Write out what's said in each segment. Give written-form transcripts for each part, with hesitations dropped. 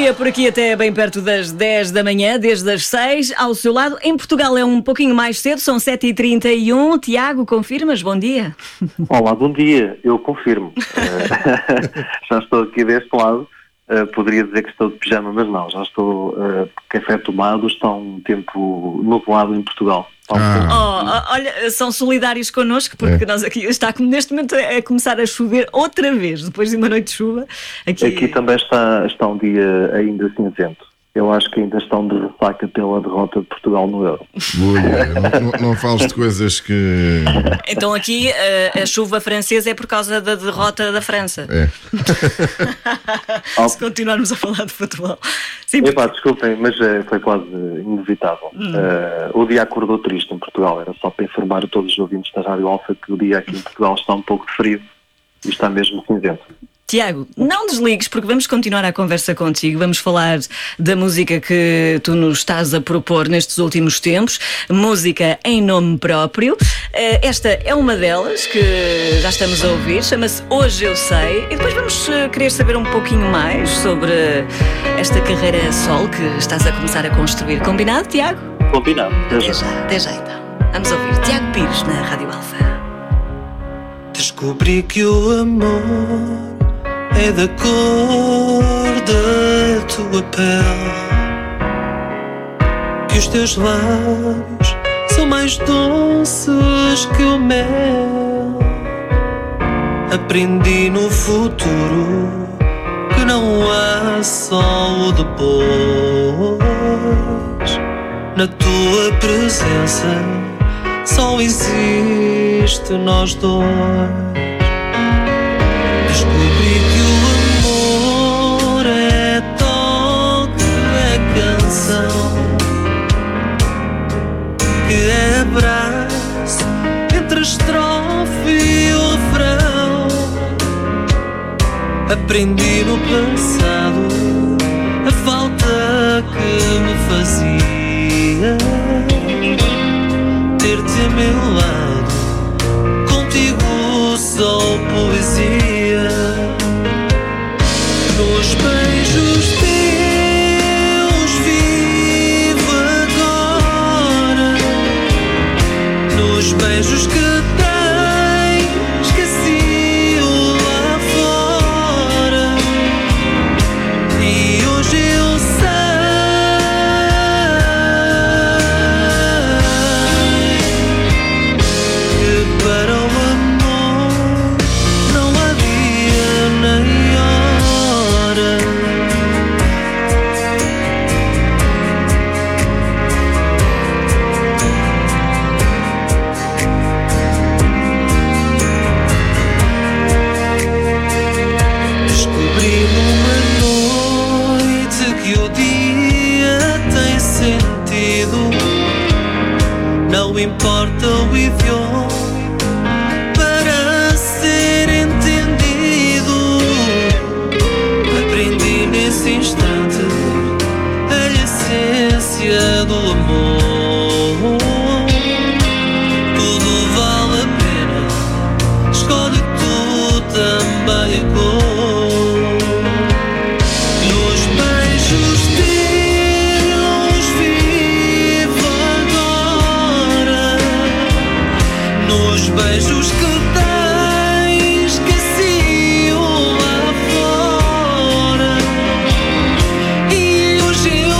dia por aqui até bem perto das 10 da manhã, desde as 6 ao seu lado. Em Portugal é um pouquinho mais cedo, são 7h31. Tiago, confirmas? Bom dia. Olá, bom dia. Eu confirmo. Já estou aqui deste lado. Poderia dizer que estou de pijama, mas não. Já estou café tomado. Está um tempo nublado em Portugal. Olha, são solidários connosco porque nós aqui está neste momento a começar a chover outra vez, depois de uma noite de chuva. Aqui também está um dia ainda cinzento. Eu acho que ainda estão de ressaca pela derrota de Portugal no Euro. Não fales de coisas que... Então aqui a chuva francesa é por causa da derrota da França. É. Se continuarmos a falar de futebol. Sim, Desculpem, mas foi quase inevitável. O dia acordou triste em Portugal. Era só para informar a todos os ouvintes da Rádio Alfa que o dia aqui em Portugal está um pouco de frio e está mesmo cinzento. Tiago, não desligues porque vamos continuar a conversa contigo. Vamos falar da música que tu nos estás a propor nestes últimos tempos. Música em nome próprio. Esta é uma delas que já estamos a ouvir. Chama-se Hoje Eu Sei. E depois vamos querer saber um pouquinho mais sobre esta carreira solo que estás a começar a construir. Combinado, Tiago? Combinado. Até já então. Vamos ouvir Tiago Pires na Rádio Alfa. Descobri que o amor é da cor da tua pele, que os teus lábios são mais doces que o mel. Aprendi no futuro que não há só o depois. Na tua presença só existe nós dois. Descobri que o amor é toque, é canção, que é abraço entre a estrofe e o refrão. Aprendi no passado a falta que me fazia ter-te a meu lado, contigo só poesia. Nos beijos teus vivo agora, nos beijos que tens esqueci-o lá fora. E hoje eu sei que para o amor não há dia nem hora. Descobri numa noite que o dia tem sentido. Não importa o idioma para ser entendido. Aprendi nesse instante a essência do amor. Tudo vale a pena, escolhe tu também a cor. Nos beijos teus vivo agora, nos beijos que tens esqueci-o lá fora. E hoje eu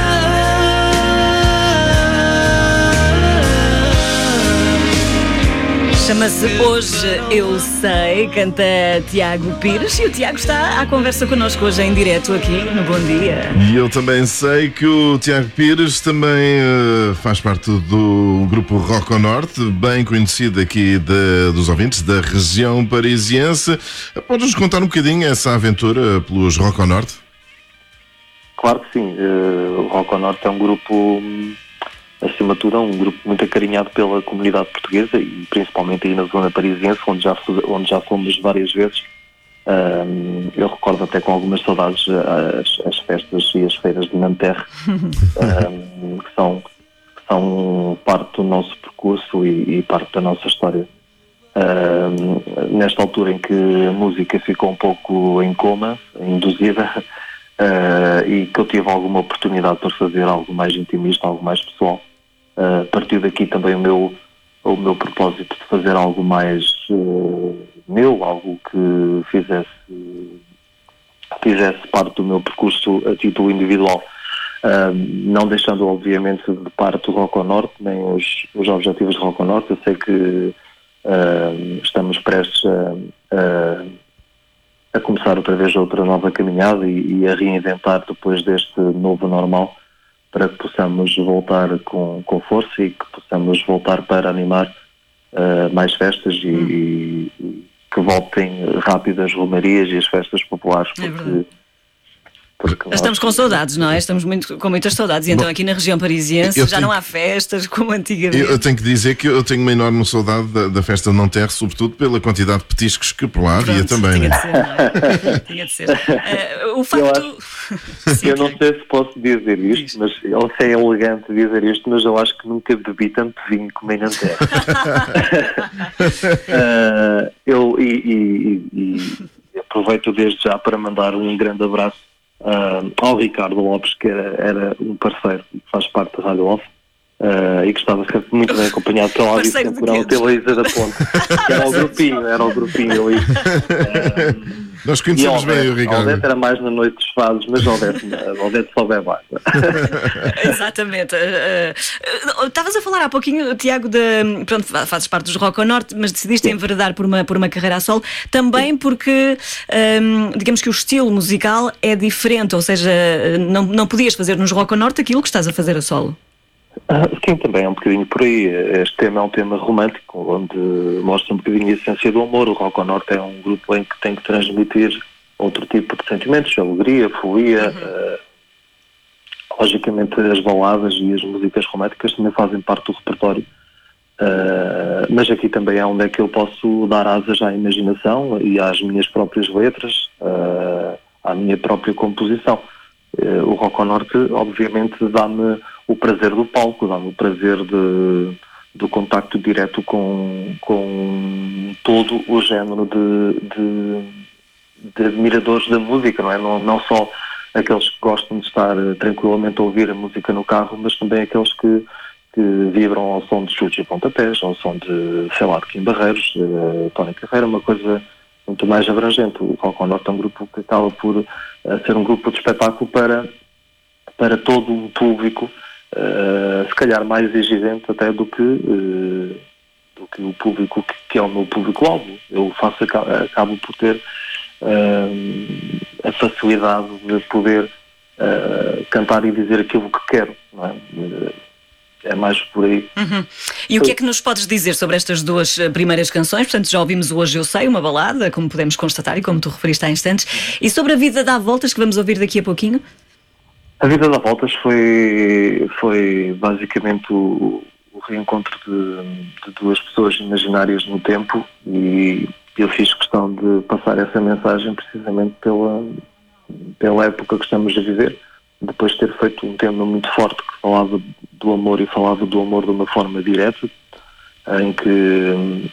sei. Chama-se Hoje Eu Sei, canta Tiago Pires e o Tiago está à conversa connosco hoje em direto aqui no Bom Dia. E eu também sei que o Tiago Pires também faz parte do grupo Rock ao Norte, bem conhecido aqui dos ouvintes da região parisiense. Podes-nos contar um bocadinho essa aventura pelos Rock ao Norte? Claro que sim. O Rock ao Norte é um grupo, acima de tudo, é um grupo muito acarinhado pela comunidade portuguesa e principalmente aí na zona parisiense, onde já fomos várias vezes. Eu recordo até com algumas saudades as festas e as feiras de Nanterre, que são parte do nosso percurso e parte da nossa história. Nesta altura em que a música ficou um pouco em coma, induzida, e que eu tive alguma oportunidade para fazer algo mais intimista, algo mais pessoal. Partiu daqui também o meu propósito de fazer algo mais meu, algo que fizesse parte do meu percurso a título individual, não deixando obviamente de parte o Rock ao Norte, nem os objetivos de Rock ao Norte. Eu sei que estamos prestes a começar outra vez outra nova caminhada e a reinventar depois deste novo normal, para que possamos voltar com força e que possamos voltar para animar mais festas e que voltem rápido as romarias e as festas populares, porque estamos com saudades, não é? Estamos com muitas saudades. E então aqui na região parisiense já não há festas como antigamente. Eu tenho que dizer que eu tenho uma enorme saudade da festa de Nanterre, sobretudo pela quantidade de petiscos que por lá havia também. Tinha de ser, não é? Tinha de ser. O facto... Eu não sei se posso dizer isto, mas ou se é elegante dizer isto, mas eu acho que nunca bebi tanto vinho como em Nanterre. Eu aproveito desde já para mandar um grande abraço ao Ricardo Lopes, que era um parceiro que faz parte da Rádio Off, e que estava sempre muito bem acompanhado pela Alice Temporal, pela Isa da Ponte. Era o grupinho ali. Nós conhecemos bem o Ricardo. Odete era mais na noite dos fados, mas Odete só bebe mais. Exatamente. Estavas a falar há pouquinho, Tiago, pronto, fazes parte dos Rock ao Norte, mas decidiste enveredar por uma carreira a solo, também porque, digamos que o estilo musical é diferente, ou seja, não podias fazer nos Rock ao Norte aquilo que estás a fazer a solo. Sim, também é um bocadinho por aí. Este tema é um tema romântico, onde mostra um bocadinho a essência do amor. O Rock ao Norte é um grupo em que tem que transmitir outro tipo de sentimentos, alegria, folia. Logicamente as baladas e as músicas românticas também fazem parte do repertório, mas aqui também é onde é que eu posso dar asas à imaginação e às minhas próprias letras, à minha própria composição. O Rock ao Norte obviamente dá-me o prazer do palco, dá-me o prazer do contacto direto com todo o género de admiradores da música, não é? Não só aqueles que gostam de estar tranquilamente a ouvir a música no carro, mas também aqueles que vibram ao som de chutes e pontapés, ao som de, sei lá, de Kim Barreiros, de Tony Carreira, uma coisa muito mais abrangente. O Rock ao Norte é um grupo que acaba por ser um grupo de espetáculo para todo o público, se calhar mais exigente até do que o público que é o meu público-alvo. Eu acabo por ter a facilidade de poder cantar e dizer aquilo que quero, não é? É mais por aí. E o que é que nos podes dizer sobre estas duas primeiras canções? Portanto, já ouvimos o Hoje Eu Sei, uma balada, como podemos constatar e como tu referiste há instantes. E sobre a Vida dá voltas, que vamos ouvir daqui a pouquinho? A Vida dá voltas foi basicamente o reencontro de duas pessoas imaginárias no tempo, e eu fiz questão de passar essa mensagem precisamente pela época que estamos a viver, depois de ter feito um tema muito forte que falava do amor e falava do amor de uma forma direta, em que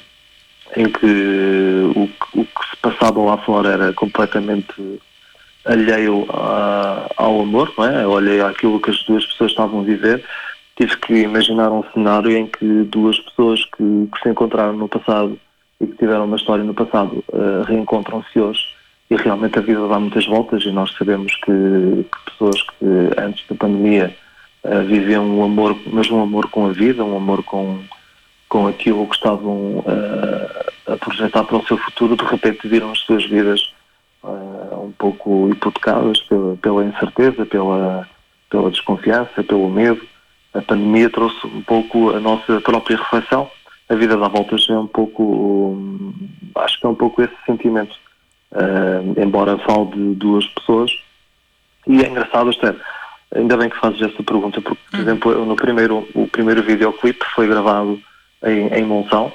o que se passava lá fora era completamente alheio ao amor, não é? Alheio àquilo que as duas pessoas estavam a viver. Tive que imaginar um cenário em que duas pessoas que se encontraram no passado e que tiveram uma história no passado reencontram-se hoje, e realmente a vida dá muitas voltas, e nós sabemos que pessoas que antes da pandemia viviam um amor, mas um amor com a vida, um amor com aquilo que estavam a projetar para o seu futuro, de repente viram as suas vidas um pouco hipotecadas pela incerteza, pela desconfiança, pelo medo. A pandemia trouxe um pouco a nossa própria reflexão. A vida dá voltas é um pouco, acho que é um pouco esse sentimento, embora fale de duas pessoas. E é engraçado, ainda bem que fazes essa pergunta, porque, por exemplo, o primeiro videoclipe foi gravado em Monção,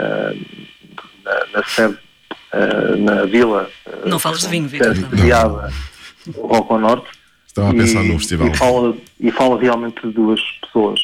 na sede, na vila. Não falas de vinho, Vitor. Sediada o Rock ao Norte. Estava a pensar no festival. E fala realmente de duas pessoas.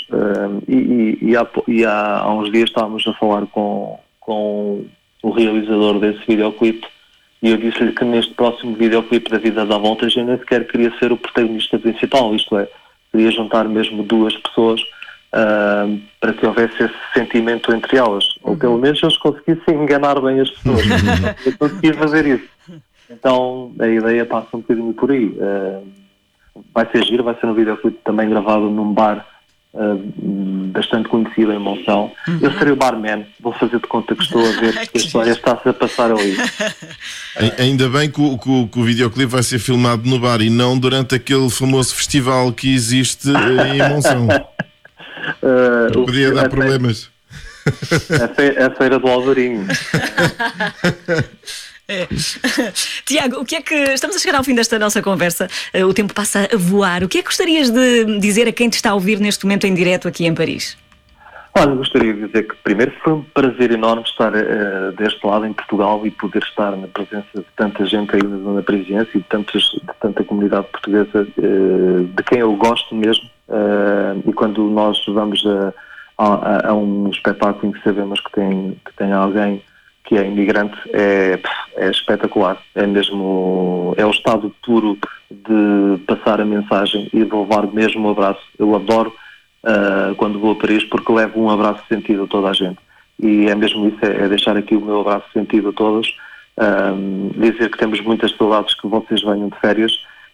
Há uns dias estávamos a falar com o realizador desse videoclipe, E eu disse-lhe que neste próximo videoclipe da Vida dá Voltas eu nem sequer queria ser o protagonista principal, isto é, queria juntar mesmo duas pessoas para que houvesse esse sentimento entre elas, ou pelo menos eles conseguissem enganar bem as pessoas. Eu consegui fazer isso. Então a ideia passa um bocadinho por aí. Vai ser giro, vai ser um videoclipe também gravado num bar bastante conhecido em Monção. Eu serei o barman, vou fazer de conta que estou a ver que a história está-se a passar ali. Ainda bem que o videoclipe vai ser filmado no bar e não durante aquele famoso festival que existe em Monção. Podia dar problemas. A feira do Alvarinho. Tiago, o que é que... Estamos a chegar ao fim desta nossa conversa, o tempo passa a voar. O que é que gostarias de dizer a quem te está a ouvir neste momento em direto aqui em Paris? Olha, gostaria de dizer que primeiro foi um prazer enorme estar deste lado em Portugal e poder estar na presença de tanta gente aí na zona parisiense e de tanta comunidade portuguesa de quem eu gosto mesmo, e quando nós vamos a um espetáculo em que sabemos que tem alguém que é imigrante, é espetacular. É mesmo, é o estado puro de passar a mensagem e de levar mesmo um abraço. Eu adoro quando vou a Paris porque levo um abraço sentido a toda a gente. E é mesmo isso, é deixar aqui o meu abraço sentido a todos, dizer que temos muitas saudades que vocês venham de férias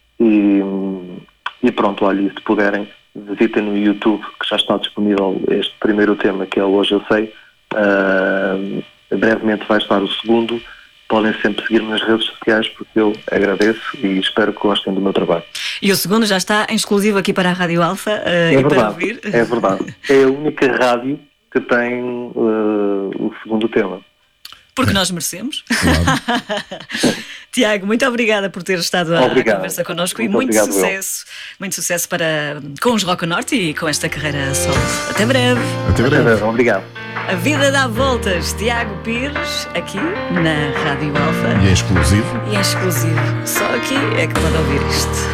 e pronto, olha, e se puderem, visitem no YouTube, que já está disponível este primeiro tema, que é Hoje Eu Sei. Brevemente vai estar o segundo. Podem sempre seguir-me nas redes sociais porque eu agradeço e espero que gostem do meu trabalho. E o segundo já está em exclusivo aqui para a Rádio Alfa e verdade, para ouvir. É verdade. É a única rádio que tem o segundo tema. Porque nós merecemos. Claro. Tiago, muito obrigada por ter estado à conversa connosco e muito sucesso com os Rock Norte e com esta carreira solo. Até breve. Até breve. Obrigado. A Vida dá Voltas, Tiago Pires, aqui na Rádio Alfa. E é exclusivo. Só aqui é que pode ouvir isto.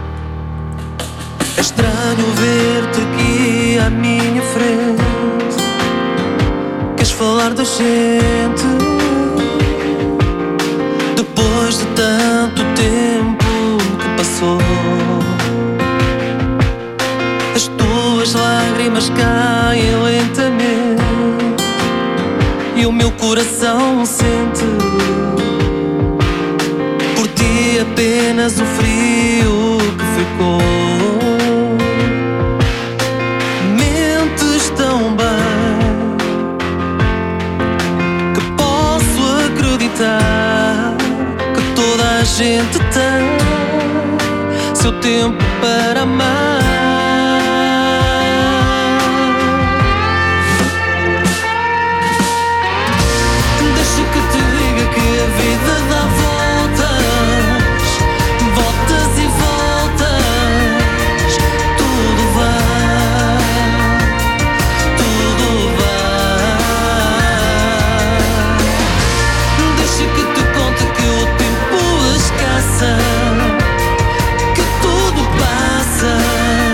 É estranho ver-te aqui à minha frente. Queres falar da gente? Depois de tanto tempo que passou, as tuas lágrimas caem lentamente e o meu coração sente por ti apenas o frio que ficou. Mentes tão bem que posso acreditar que toda a gente tem seu tempo para amar. Que tudo passa.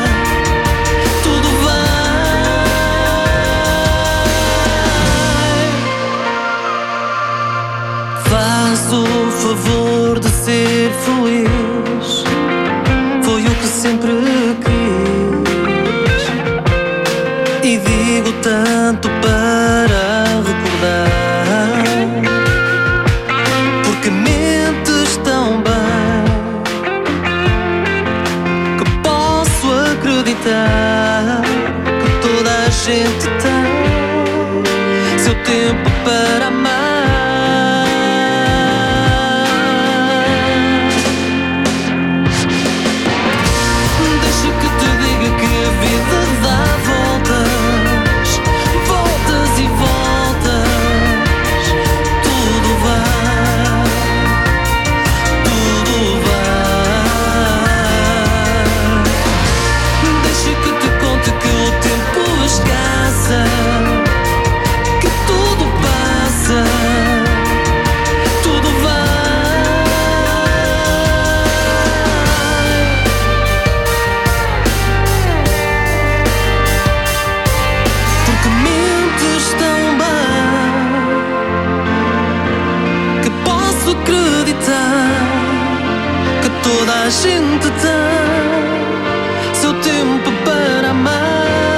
a gente tem seu tempo para amar.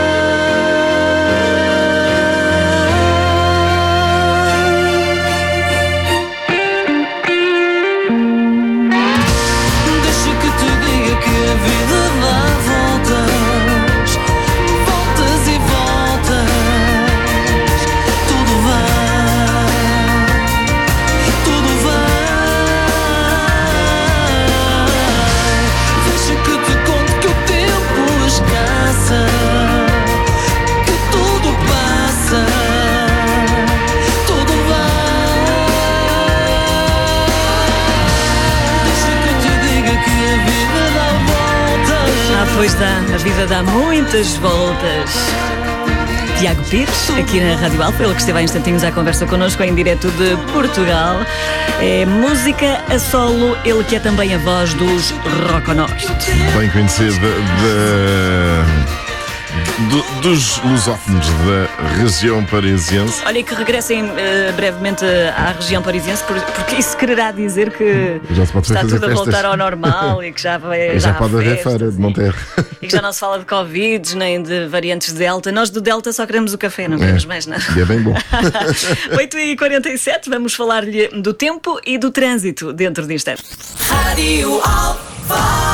Deixa que te diga que a vida dá voltas, voltas e voltas. Tudo vai, tudo vai. Deixa que te conte que o tempo escassa, que tudo passa, tudo vai. Deixa que te diga que a vida dá voltas. Pois dá, a vida dá muitas voltas. Tiago Pires, aqui na Rádio Alfa, ele que esteve há instantinhos à conversa connosco em direto de Portugal. É música a solo, ele que é também a voz dos Roconorte. Bem conhecido dos lusófonos da região parisiense. Olha, que regressem brevemente à região parisiense, porque isso quererá dizer que Já se pode está fazer tudo a festas. voltar ao normal e que já vai. Já há pode haver festas feira de Monteiro. E que já não se fala de Covid, nem de variantes de Delta. Nós do Delta só queremos o café, não queremos mais nada. E é bem bom. 8h47, vamos falar-lhe do tempo e do trânsito dentro de instantes. Rádio Alfa.